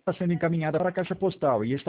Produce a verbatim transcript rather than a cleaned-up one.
sendo encaminhada para a caixa postal e está